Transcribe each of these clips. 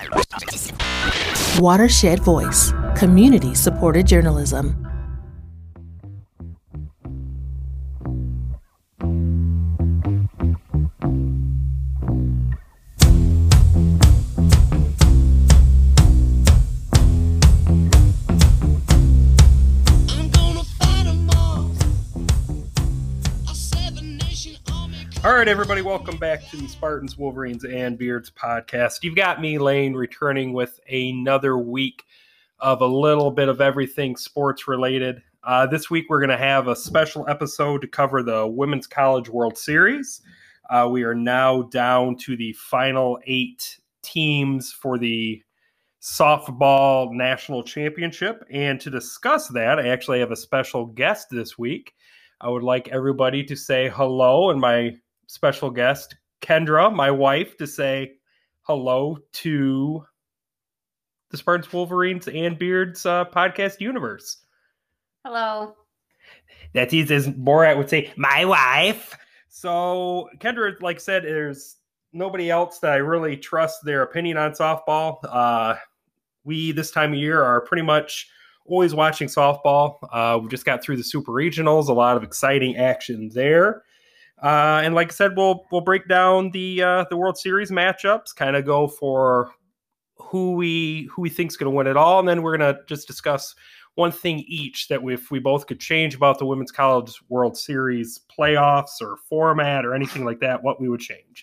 Watershed Voice, community-supported journalism. All right, everybody, welcome back to the Spartans, Wolverines, and Beards podcast. You've got me, Lane, returning with another week of a little bit of everything sports-related. This week, we're going to have a special episode to cover the Women's College World Series. We are now down to the final 8 teams for the softball national championship. And to discuss that, I actually have a special guest this week. I would like everybody to say hello, and my special guest, Kendra, my wife, to say hello to the Spartans, Wolverines, and Beards podcast universe. Hello. That is, as Borat would say, my wife. So, Kendra, like I said, there's nobody else that I really trust their opinion on softball. We, this time of year, are pretty much always watching softball. We just got through the Super Regionals, a lot of exciting action there. And like I said, we'll break down the World Series matchups, kind of go for who we think's going to win it all, and then we're going to just discuss one thing each that if we both could change about the Women's College World Series playoffs or format or anything like that, what we would change.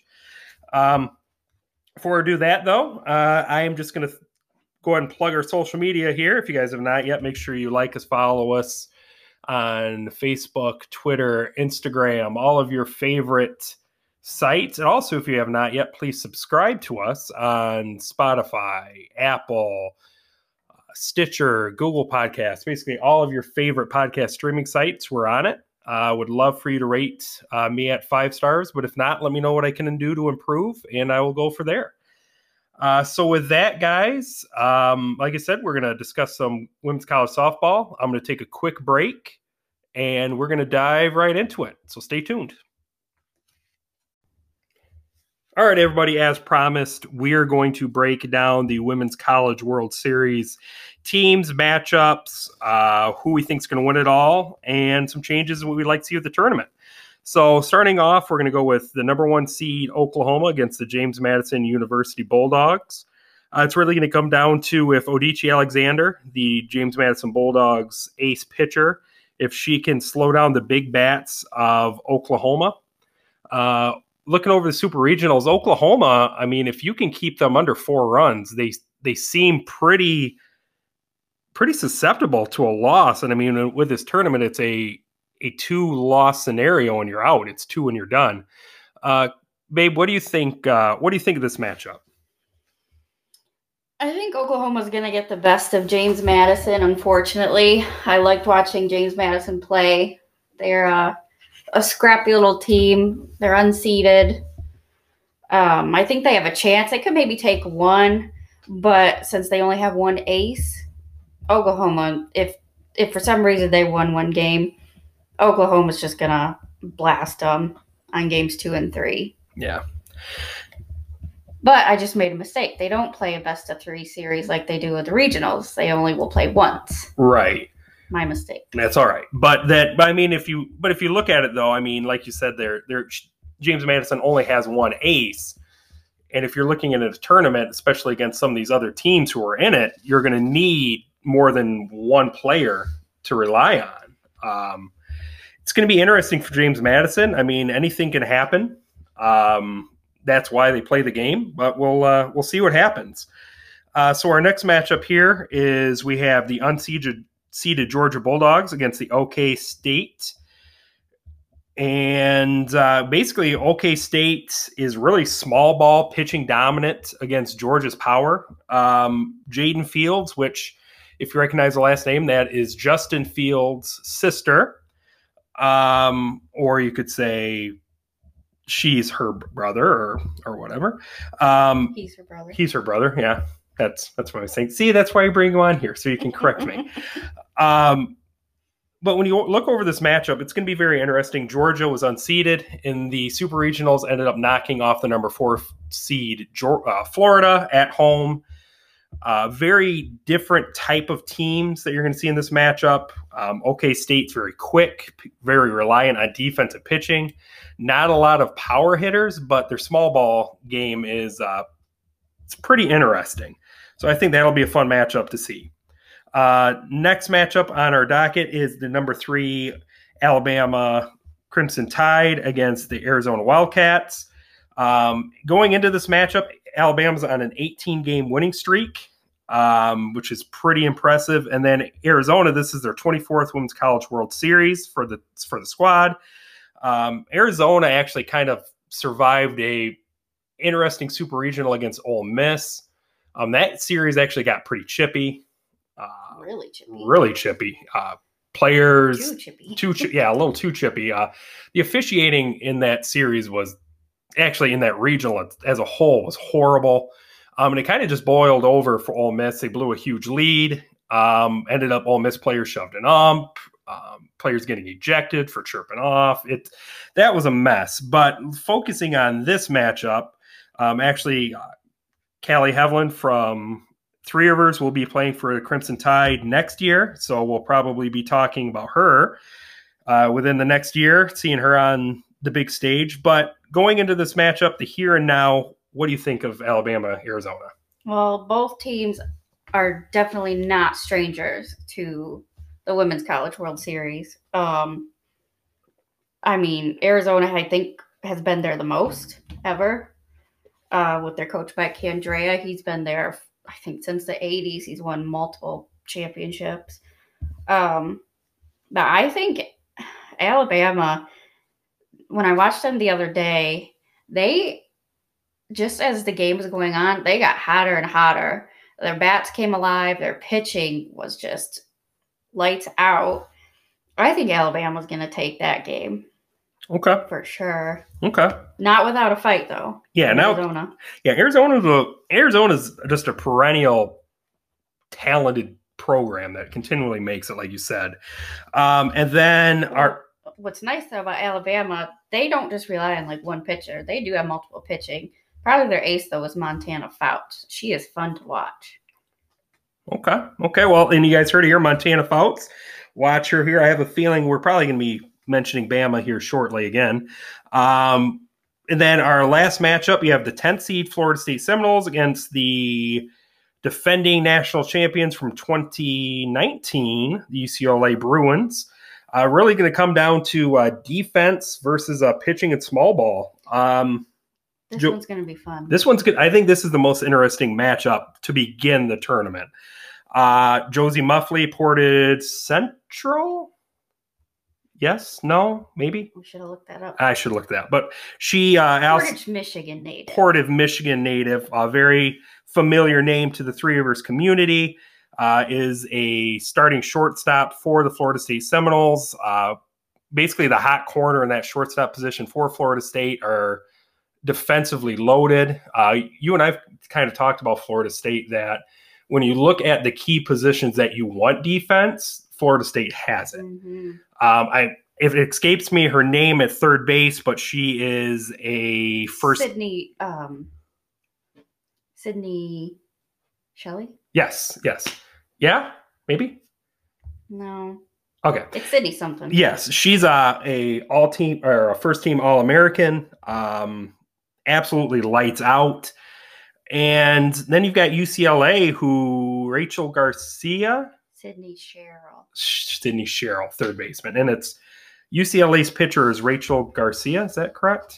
Before I do that, though, I am just going to go ahead and plug our social media here. If you guys have not yet, make sure you like us, follow us on Facebook, Twitter, Instagram, all of your favorite sites. And also, if you have not yet, please subscribe to us on Spotify, Apple, Stitcher, Google Podcasts, basically all of your favorite podcast streaming sites. We're on it. I would love for you to rate me at 5 stars, but if not, let me know what I can do to improve, and I will go for there. So with that, guys, like I said, we're going to discuss some women's college softball. I'm going to take a quick break, and we're going to dive right into it. So stay tuned. All right, everybody, as promised, we are going to break down the Women's College World Series teams, matchups, who we think is going to win it all, and some changes that we'd like to see with the tournament. So starting off, we're going to go with the number 1 seed Oklahoma against the James Madison University Bulldogs. It's really going to come down to if Odichie Alexander, the James Madison Bulldogs ace pitcher, if she can slow down the big bats of Oklahoma. Looking over the Super Regionals, Oklahoma, I mean, if you can keep them under 4 runs, they seem pretty susceptible to a loss. And I mean, with this tournament, it's a 2-loss scenario and you're out. It's 2 and you're done. Babe, what do you think? What do you think of this matchup? I think Oklahoma's going to get the best of James Madison, unfortunately. I liked watching James Madison play. They're a scrappy little team. They're unseeded. I think they have a chance. They could maybe take 1, but since they only have 1 ace, Oklahoma, if for some reason they won 1 game, Oklahoma's just going to blast them on games 2 and 3. Yeah. But I just made a mistake. They don't play a best-of-3 series like they do with the regionals. They only will play once. Right. My mistake. That's all right. But I mean, if you look at it, though, I mean, like you said, James Madison only has 1 ace. And if you're looking at a tournament, especially against some of these other teams who are in it, you're going to need more than 1 player to rely on. It's going to be interesting for James Madison. I mean, anything can happen. That's why they play the game, but we'll see what happens. So our next matchup here is we have the unseeded Georgia Bulldogs against the OK State. And basically, OK State is really small ball pitching dominant against Georgia's power. Jaden Fields, which, if you recognize the last name, that is Justin Fields' sister. Or you could say she's her brother or whatever. He's her brother. He's her brother, yeah. That's what I was saying. See, that's why I bring you on here, so you can correct me. But when you look over this matchup, it's going to be very interesting. Georgia was unseeded in the Super Regionals, ended up knocking off the number 4 seed Florida at home. Very different type of teams that you're going to see in this matchup. OK State's very quick, very reliant on defensive pitching. Not a lot of power hitters, but their small ball game is it's pretty interesting. So I think that'll be a fun matchup to see. Next matchup on our docket is the number 3 Alabama Crimson Tide against the Arizona Wildcats. Going into this matchup, Alabama's on an 18-game winning streak, which is pretty impressive. And then Arizona, this is their 24th Women's College World Series for the squad. Arizona actually kind of survived a interesting super regional against Ole Miss. That series actually got pretty chippy. Really chippy. Players, too chippy. A little too chippy. The officiating in that series was actually in that regional as a whole was horrible. And it kind of just boiled over for Ole Miss. They blew a huge lead. Ended up Ole Miss players shoved an ump. Players getting ejected for chirping off. That was a mess. But focusing on this matchup, actually, Callie Hevlin from Three Rivers will be playing for the Crimson Tide next year, so we'll probably be talking about her within the next year, seeing her on the big stage. But going into this matchup, the here and now, what do you think of Alabama, Arizona? Well, both teams are definitely not strangers to the Women's College World Series. I mean, Arizona, I think, has been there the most ever with their coach, Mike Candrea. He's been there, I think, since the 80s. He's won multiple championships. But I think Alabama, when I watched them the other day, they, just as the game was going on, they got hotter and hotter. Their bats came alive. Their pitching was just lights out. I think Alabama's going to take that game. Okay. For sure. Okay. Not without a fight, though. Yeah, Arizona. Arizona's just a perennial talented program that continually makes it, like you said. And then what's nice though about Alabama, they don't just rely on like one pitcher. They do have multiple pitching. Probably their ace though is Montana Fouts. She is fun to watch. Okay. Well, and you guys heard it here, Montana Fouts. Watch her here. I have a feeling we're probably going to be mentioning Bama here shortly again. And then our last matchup, you have the 10th seed Florida State Seminoles against the defending national champions from 2019, the UCLA Bruins. Really going to come down to defense versus pitching and small ball. This one's going to be fun. This one's good. I think this is the most interesting matchup to begin the tournament. Josie Muffley, Portage Central. Yes, no, maybe. We should have looked that up. I should look that up. But she Portage, Michigan native. Portage, Michigan native, a very familiar name to the Three Rivers community, is a starting shortstop for the Florida State Seminoles. Basically, the hot corner in that shortstop position for Florida State are defensively loaded. You and I've kind of talked about Florida State, that when you look at the key positions that you want defense, Florida State has it. Mm-hmm. If it escapes me her name at third base, but she is a first Sydney Shelley? Yes. Yeah, maybe? No. Okay. It's Sydney something. Yes, she's a all-team or a first-team All-American. Absolutely lights out. And then you've got UCLA, who Rachel Garcia. Sydney Sherrill, third baseman. And it's UCLA's pitcher is Rachel Garcia. Is that correct?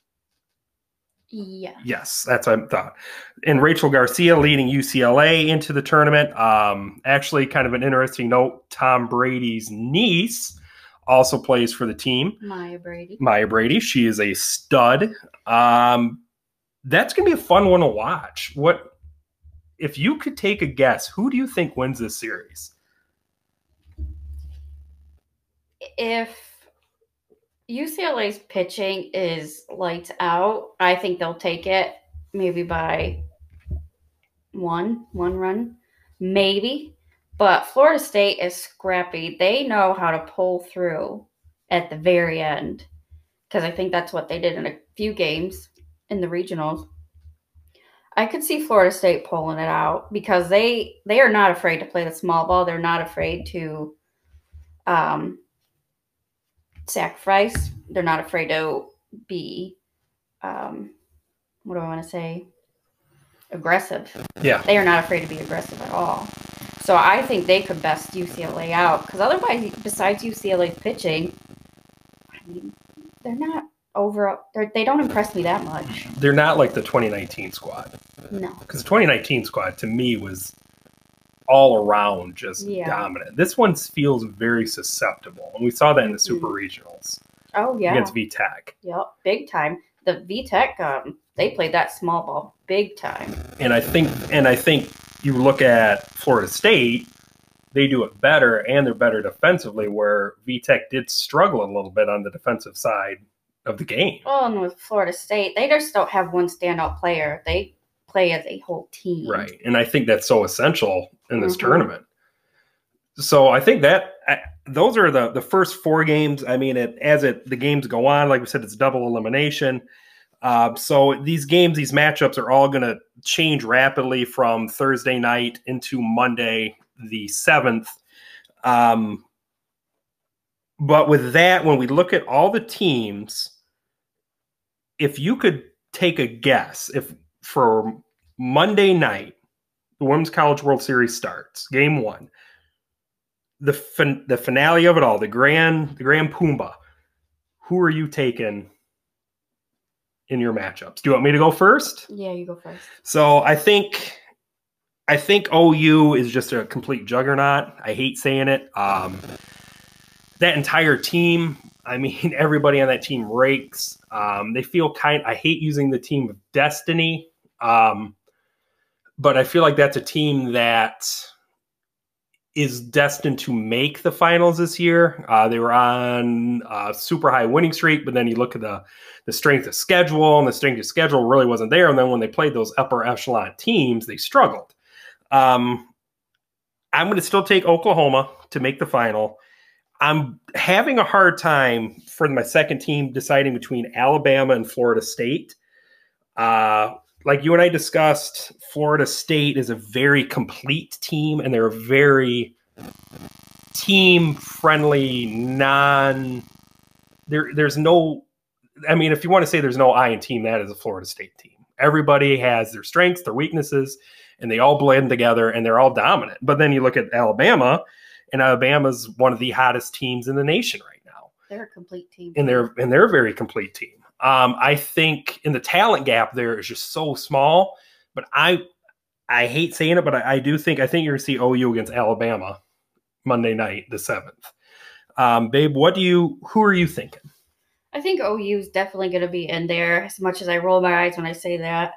Yeah. Yes, that's what I thought. And Rachel Garcia leading UCLA into the tournament. Actually, kind of an interesting note, Tom Brady's niece also plays for the team. Maya Brady. She is a stud. That's going to be a fun one to watch. If you could take a guess, who do you think wins this series? If UCLA's pitching is lights out, I think they'll take it maybe by one run, maybe. But Florida State is scrappy. They know how to pull through at the very end, because I think that's what they did in a few games in the regionals. I could see Florida State pulling it out because they are not afraid to play the small ball. They're not afraid to sacrifice. They're not afraid to be, what do I want to say? Aggressive. Yeah. They are not afraid to be aggressive at all. So I think they could best UCLA out because otherwise, besides UCLA's pitching, I mean, they're not they don't impress me that much. They're not like the 2019 squad. No. Because the 2019 squad, to me, was all around just dominant. This one feels very susceptible, and we saw that in the Super Regionals. Oh, yeah. Against VTech. Yep, big time. The VTech, they played that small ball big time. And I think you look at Florida State, they do it better, and they're better defensively, where VTech did struggle a little bit on the defensive side of the game. Well, and with Florida State, they just don't have one standout player. They play as a whole team. Right. And I think that's so essential in this tournament. So I think that those are the first 4 games. I mean, the games go on, like we said, it's double elimination. So these games, these matchups are all going to change rapidly from Thursday night into Monday, the 7th. But with that, when we look at all the teams, if you could take a guess, if for Monday night, the Women's College World Series starts, game 1, the finale of it all, the grand Pumbaa, who are you taking in your matchups? Do you want me to go first? Yeah, you go first. So I think OU is just a complete juggernaut. I hate saying it. That entire team, I mean, everybody on that team rakes. They feel I hate using the team of destiny, but I feel like that's a team that is destined to make the finals this year. They were on a super high winning streak, but then you look at the strength of schedule, and the strength of schedule really wasn't there. And then when they played those upper echelon teams, they struggled. I'm going to still take Oklahoma to make the final. I'm having a hard time for my second team deciding between Alabama and Florida State. Like you and I discussed, Florida State is a very complete team, and they're a very team-friendly, there's no, I mean, if you want to say there's no I in team, that is a Florida State team. Everybody has their strengths, their weaknesses, and they all blend together, and they're all dominant. But then you look at Alabama, and Alabama's one of the hottest teams in the nation right now. They're a complete team. And they're a very complete team. I think in the talent gap there is just so small, but I hate saying it, but I think you're going to see OU against Alabama Monday night, the 7th. Babe, who are you thinking? I think OU is definitely going to be in there, as much as I roll my eyes when I say that,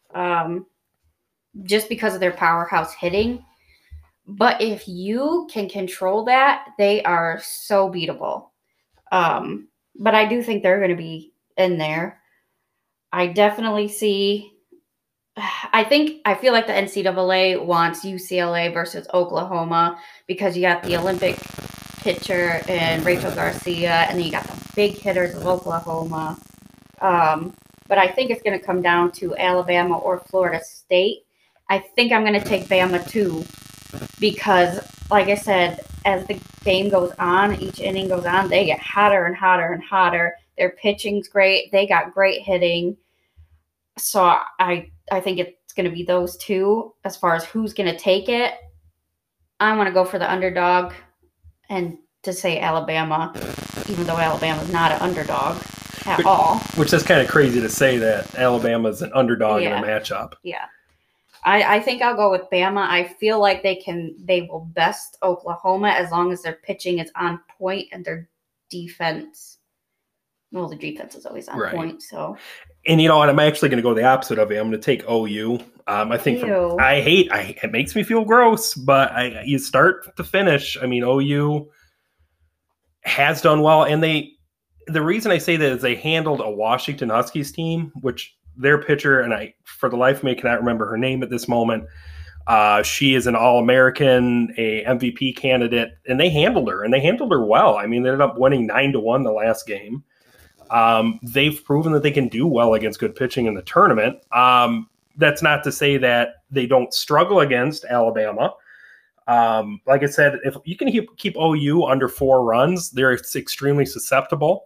just because of their powerhouse hitting. But if you can control that, they are so beatable. But I do think they're going to be in there. I definitely see, I feel like the NCAA wants UCLA versus Oklahoma because you got the Olympic pitcher and Rachel Garcia, and then you got the big hitters of Oklahoma. But I think it's going to come down to Alabama or Florida State. I think I'm going to take Bama too, because like I said, as the game goes on, each inning goes on, they get hotter and hotter and hotter. Their pitching's great. They got great hitting. So I think it's going to be those two. As far as who's going to take it, I want to go for the underdog and to say Alabama, even though Alabama's not an underdog at all. Which is kind of crazy to say that Alabama's an underdog in a matchup. Yeah. I think I'll go with Bama. I feel like they will best Oklahoma as long as their pitching is on point and their defense. Well, the defense is always on point. So, and you know what? I'm actually going to go the opposite of it. I'm going to take OU. I think it makes me feel gross, but you start to finish. I mean, OU has done well, and the reason I say that is they handled a Washington Huskies team, which their pitcher, and I, for the life of me, cannot remember her name at this moment. She is an All-American, a MVP candidate, and they handled her well. I mean, they ended up winning 9-1 the last game. They've proven that they can do well against good pitching in the tournament. that's not to say that they don't struggle against Alabama. Like I said, if you can keep OU under 4 runs, they're extremely susceptible.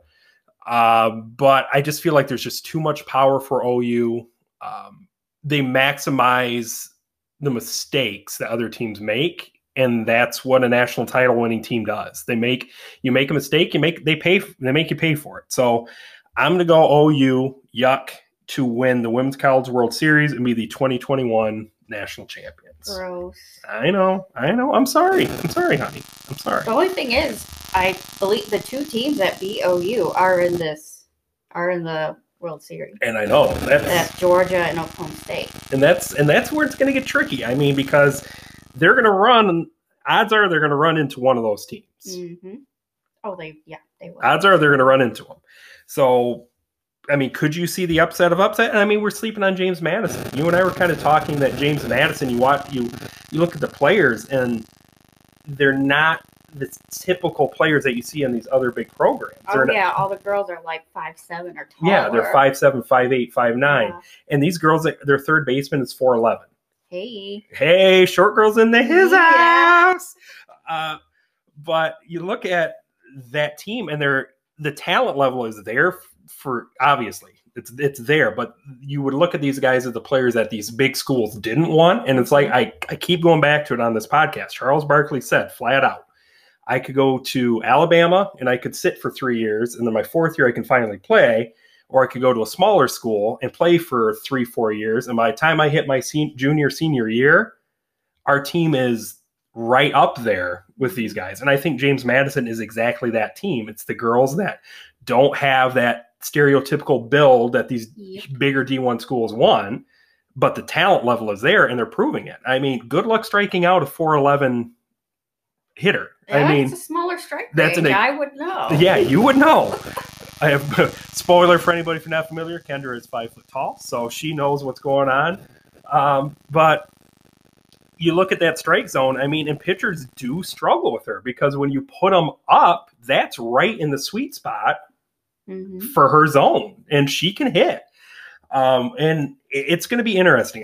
But I just feel like there's just too much power for OU. They maximize the mistakes that other teams make, and that's what a national title winning team does. You make a mistake, they make you pay for it. So I'm going to go OU Yuck to win the Women's College World Series and be the 2021 national champions. Gross. I know. I'm sorry, honey. I'm sorry. The only thing is, I believe the 2 teams that beat OU are in the World Series. And I know that's Georgia and Oklahoma State. And that's where it's going to get tricky. I mean, because they're going to run. Odds are they're going to run into one of those teams. Mm-hmm. Oh, they will. Odds are they're going to run into them. So, I mean, could you see the upset of upset? And I mean, we're sleeping on James Madison. You and I were kind of talking that James Madison. You look at the players, and they're not the typical players that you see in these other big programs. All the girls are like 5'7" or taller. Yeah, they're 5'7", 5'8", 5'9", yeah. And these girls, their third baseman is 4'11". Hey, short girls in his house. But you look at that team, and the talent level is there for obviously it's there, but you would look at these guys as the players that these big schools didn't want, and it's like I keep going back to it on this podcast. Charles Barkley said flat out, I could go to Alabama and I could sit for 3 years, and then my 4th year I can finally play, or I could go to a smaller school and play for 3-4 years, and by the time I hit my senior year, our team is right up there with these guys. And I think James Madison is exactly that team. It's the girls that don't have that stereotypical build that these bigger D1 schools want, but the talent level is there, and they're proving it. I mean, good luck striking out a 4'11" hitter. Yeah, I mean, it's a smaller strike range. I would know. Yeah, you would know. I have spoiler for anybody if you're not familiar. Kendra is 5 foot tall, so she knows what's going on. But you look at that strike zone, I mean, and pitchers do struggle with her, because when you put them up, that's right in the sweet spot for her zone, and she can hit. And it's going to be interesting.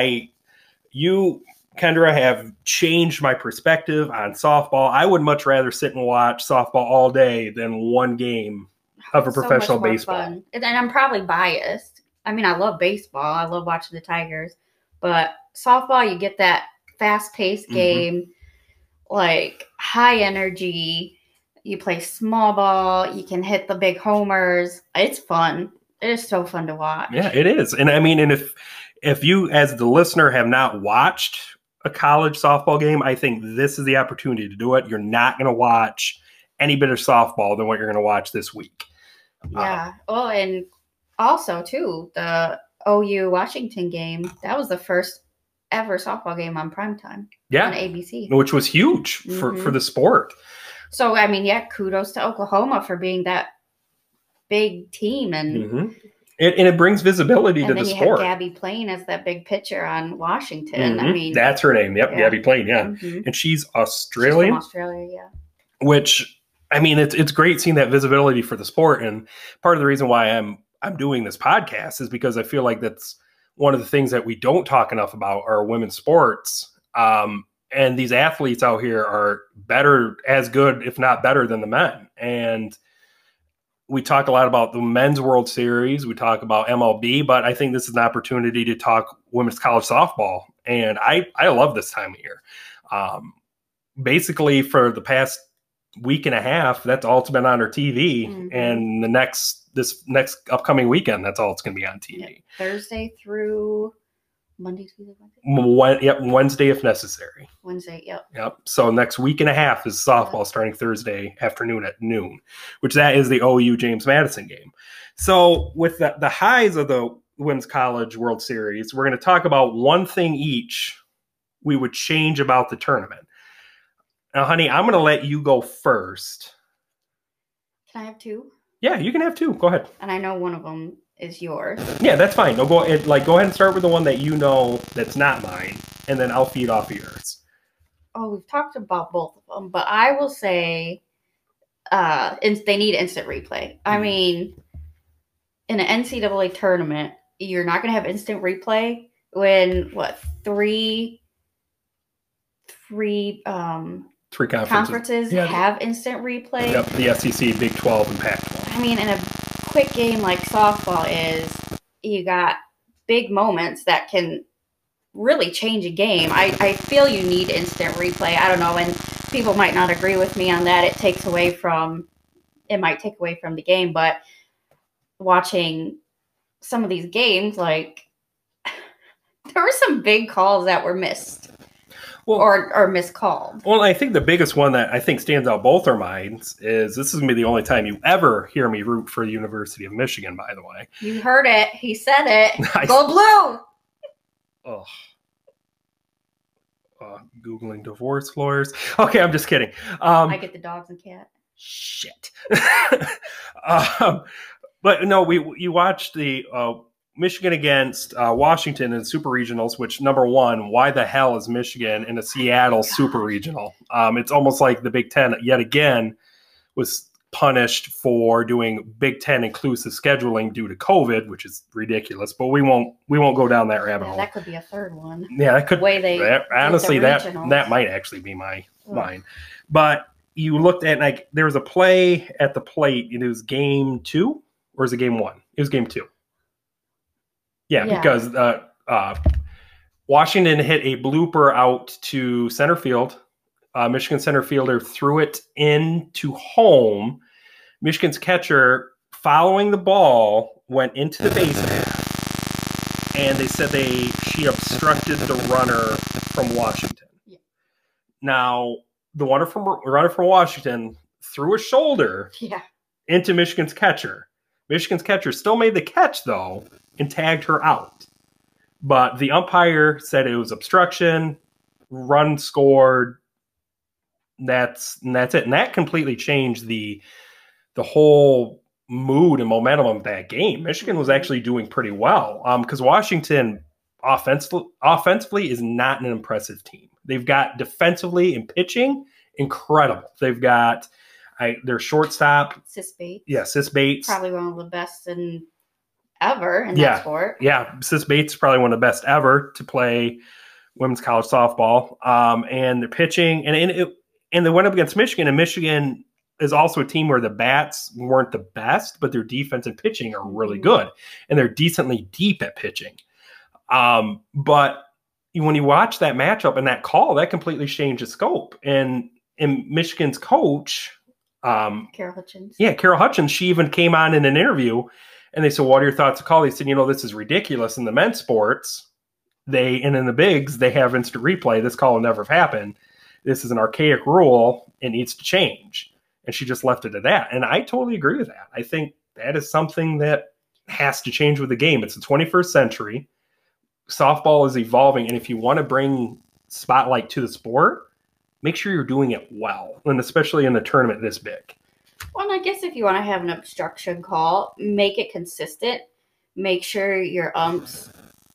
You, Kendra, have changed my perspective on softball. I would much rather sit and watch softball all day than one game of a professional baseball. Fun. And I'm probably biased. I mean, I love baseball. I love watching the Tigers. But softball, you get that fast-paced game, like high energy. You play small ball. You can hit the big homers. It's fun. It is so fun to watch. Yeah, it is. And I mean, and if you, as the listener, have not watched a college softball game, I think this is the opportunity to do it. You're not going to watch any bit of softball than what you're going to watch this week. Yeah. And also, too, the OU Washington game, that was the first ever softball game on primetime on ABC. Which was huge for the sport. So, I mean, kudos to Oklahoma for being that big team. And it brings visibility to the sport. And then you have Gabby Plain as that big pitcher on Washington. I mean, that's her name. Yep, Gabby Plain, And she's Australian. She's from Australia, yeah. Which, I mean, it's great seeing that visibility for the sport. And part of the reason why I'm doing this podcast is because I feel like that's one of the things that we don't talk enough about are women's sports. And these athletes out here are as good, if not better, than the men. And we talk a lot about the men's World Series. We talk about MLB, but I think this is an opportunity to talk women's college softball. And I love this time of year. Basically, for the past week and a half, that's all it's been on our TV. And this next upcoming weekend, that's all it's going to be on TV. Yeah. Thursday through Monday, Tuesday, Wednesday. Wednesday if necessary. Wednesday, Yep. So next week and a half is softball starting Thursday afternoon at noon, which that is the OU James Madison game. So with the highs of the Women's College World Series, we're going to talk about one thing each we would change about the tournament. Now, honey, I'm going to let you go first. Can I have 2? Yeah, you can have 2. Go ahead. And I know one of them is yours. Yeah, that's fine. No, go ahead and start with the one that you know that's not mine, and then I'll feed off of yours. Oh, we've talked about both of them, but I will say they need instant replay. I mean, in an NCAA tournament, you're not going to have instant replay when three conferences have instant replay. Yep, the SEC, Big 12, and Pac-12. I mean, in a quick game like softball you got big moments that can really change a game. I feel you need instant replay. I don't know, and people might not agree with me on that. It might take away from the game, but watching some of these games, like, there were some big calls that were missed. Or miscalled. Well, I think the biggest one that I think stands out both our minds is this is going to be the only time you ever hear me root for the University of Michigan, by the way. You heard it. He said it. Go blue! Oh. Googling divorce lawyers. Okay, I'm just kidding. I get the dogs and cat. Shit. But no, you watched the Michigan against Washington in Super Regionals, which, number one, why the hell is Michigan in a Seattle Super Regional? It's almost like the Big Ten, yet again, was punished for doing Big Ten inclusive scheduling due to COVID, which is ridiculous, but we won't go down that rabbit hole. That could be a third one. Yeah, that could. The way they honestly, that might actually be mine. But you looked at, like, there was a play at the plate, and it was game 2, or is it game 1? It was game 2. Yeah, because Washington hit a blooper out to center field. Michigan center fielder threw it into home. Michigan's catcher, following the ball, went into the base path, and they said she obstructed the runner from Washington. Yeah. Now, the runner from Washington threw a shoulder into Michigan's catcher. Michigan's catcher still made the catch, though, and tagged her out. But the umpire said it was obstruction, run scored. That's it. And that completely changed the whole mood and momentum of that game. Michigan was actually doing pretty well because Washington offensively is not an impressive team. They've got defensively and pitching incredible. They've got their shortstop, Sis Bates. Yeah, Sis Bates. Probably one of the best ever in that sport. Yeah, Sis Bates is probably one of the best ever to play women's college softball. And the pitching, and they went up against Michigan, and Michigan is also a team where the bats weren't the best, but their defense and pitching are really good, and they're decently deep at pitching. But when you watch that matchup and that call, that completely changed the scope. And Michigan's coach, Carol Hutchins. Yeah, Carol Hutchins, she even came on in an interview, and they said, what are your thoughts of call? They said, this is ridiculous. In the men's sports, and in the bigs, they have instant replay. This call will never have happened. This is an archaic rule. It needs to change. And she just left it at that. And I totally agree with that. I think that is something that has to change with the game. It's the 21st century. Softball is evolving. And if you want to bring spotlight to the sport, make sure you're doing it well. And especially in a tournament this big. Well, and I guess if you want to have an obstruction call, make it consistent. Make sure your umps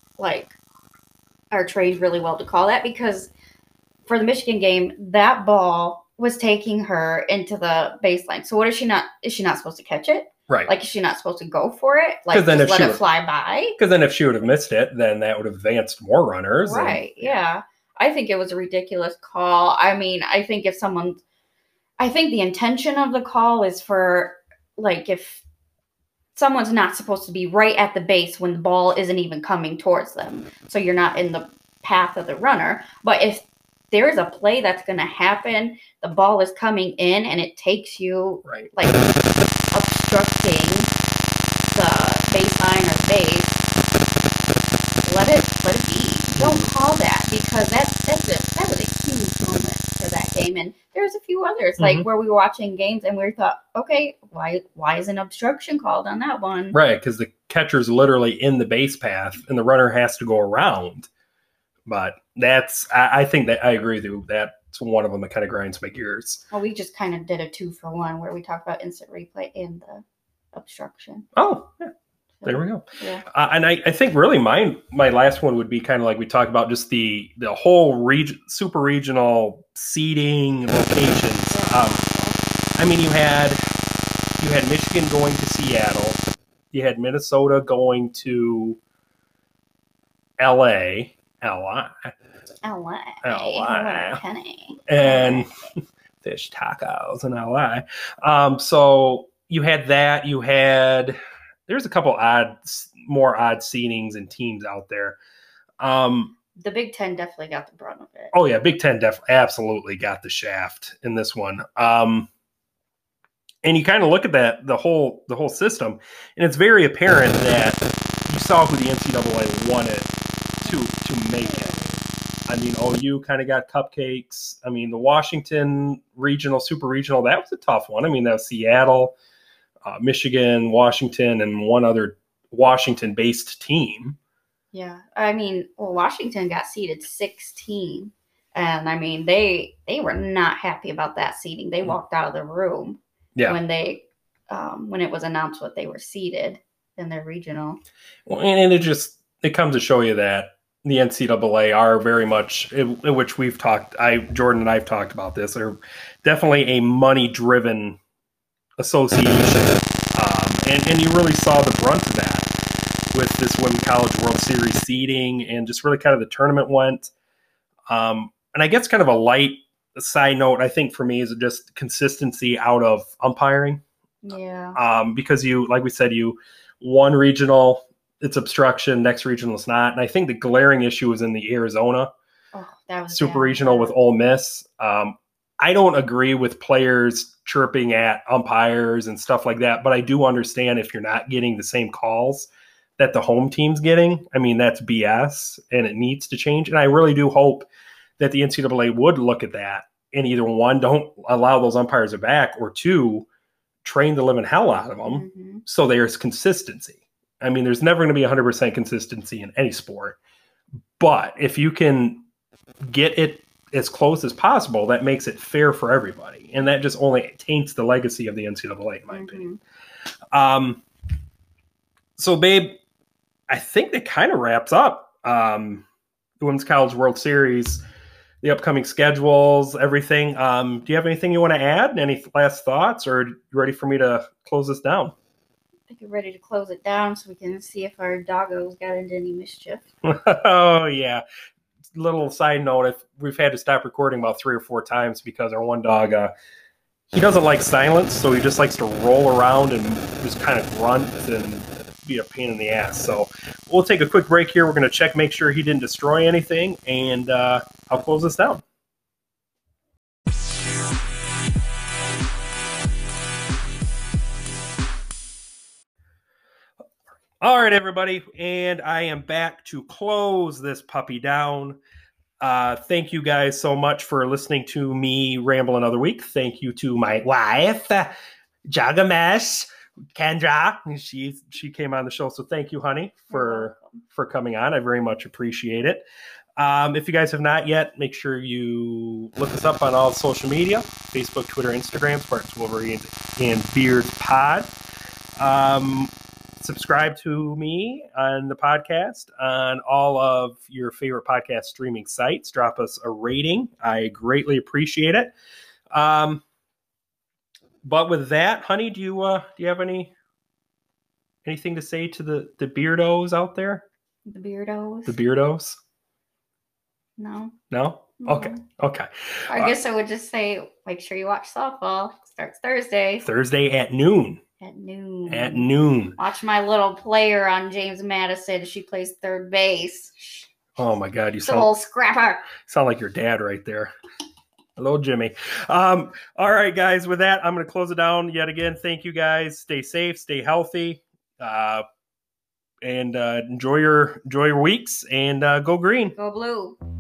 are trained really well to call that, because for the Michigan game, that ball was taking her into the baseline. So what is she not supposed to catch it? Right. Like, is she not supposed to go for it? Like, just let it fly by? Because then if she would have missed it, then that would have advanced more runners. Right. Yeah. I think it was a ridiculous call. I mean, I think the intention of the call is for, if someone's not supposed to be right at the base when the ball isn't even coming towards them, so you're not in the path of the runner. But if there is a play that's going to happen, the ball is coming in and it takes you, obstructing the baseline or base, let it be. Don't call that, because that was a huge moment for that game. And there's a few others where we were watching games and we thought, okay, why is an obstruction called on that one? Right, because the catcher's literally in the base path and the runner has to go around. But I think that I agree with you. That's one of them that kind of grinds my gears. Well, we just kind of did a 2-for-1 where we talked about instant replay and the obstruction. Oh, yeah. There we go. Yeah. And I think really my last one would be kind of like we talked about, just the whole super regional seeding locations. I mean, you had Michigan going to Seattle. You had Minnesota going to LA, LI, and fish tacos in LA. So you had that. There's a couple more odd seedings and teams out there. The Big Ten definitely got the brunt of it. Oh yeah, Big Ten absolutely got the shaft in this one. And you kind of look at the whole system, and it's very apparent that you saw who the NCAA wanted to make it. I mean, OU kind of got cupcakes. I mean, the Washington regional, super regional, that was a tough one. I mean, that was Seattle, Michigan, Washington, and one other Washington-based team. Yeah, I mean, Washington got seeded 16, and I mean, they were not happy about that seeding. They walked out of the room when it was announced what they were seeded in their regional. Well, and it comes to show you that the NCAA are very much, in which we've talked, Jordan and I've talked about this, are definitely a money-driven association. And you really saw the brunt of that with this Women's College World Series seeding and just really kind of the tournament went. And I guess kind of a light side note, I think for me, is just consistency out of umpiring. Yeah. Because like we said, one regional, it's obstruction, next regional is not. And I think the glaring issue was in the Arizona super regional with Ole Miss. I don't agree with players chirping at umpires and stuff like that, but I do understand if you're not getting the same calls that the home team's getting. I mean, that's BS and it needs to change. And I really do hope that the NCAA would look at that and either one, don't allow those umpires back, or two, train the living hell out of them so there's consistency. I mean, there's never going to be 100% consistency in any sport, but if you can get it as close as possible, that makes it fair for everybody. And that just only taints the legacy of the NCAA, in my opinion. So, babe, I think that kind of wraps up the Women's College World Series, the upcoming schedules, everything. Do you have anything you want to add? Any last thoughts, or are you ready for me to close this down? I think we're ready to close it down so we can see if our doggo's got into any mischief. Oh, yeah. Little side note, if we've had to stop recording about 3 or 4 times because our one dog, he doesn't like silence, so he just likes to roll around and just kind of grunt and be a pain in the ass. So we'll take a quick break here. We're going to make sure he didn't destroy anything, and I'll close this down. All right, everybody, and I am back to close this puppy down. Thank you guys so much for listening to me ramble another week. Thank you to my wife, Jagamesh, Kendra. She came on the show, so thank you, honey, for coming on. I very much appreciate it. If you guys have not yet, make sure you look us up on all social media: Facebook, Twitter, Instagram, Spartans, Wolverines, and Beards Pod. Subscribe to me on the podcast on all of your favorite podcast streaming sites. Drop us a rating. I greatly appreciate it. But with that, honey, do you have anything to say to the beardos out there? The beardos? The beardos? No. No? Okay. I guess I would just say, make sure you watch softball. It starts Thursday. Thursday at noon. At noon. At noon. Watch my little player on James Madison. She plays third base. Oh my God, you sound a little scrapper. Sound like your dad right there. Hello, Jimmy. All right, guys. With that, I'm going to close it down yet again. Thank you, guys. Stay safe. Stay healthy. And enjoy your weeks. And go green. Go blue.